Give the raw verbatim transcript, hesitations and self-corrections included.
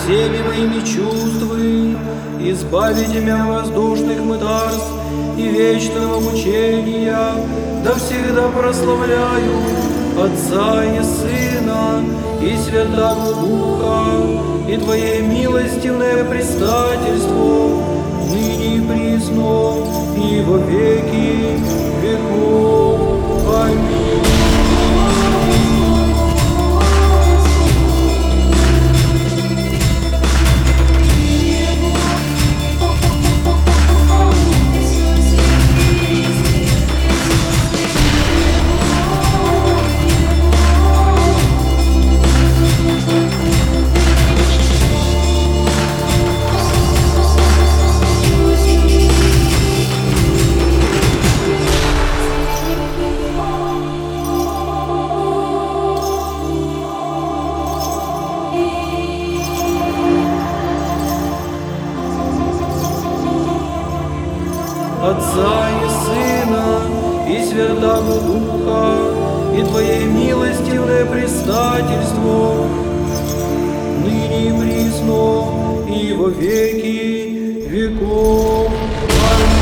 всеми моими чувствами, избавите меня воздушных мытарств и вечного мучения, да всегда прославляю Отца и Сына и Святого Духа, и Твое милостивное предстательство, ныне и присно, и во веки веков. Аминь. Отца и Сына и Святого Духа, и Твое милостивное предстательство, ныне и присно, и во веки веков. Аминь.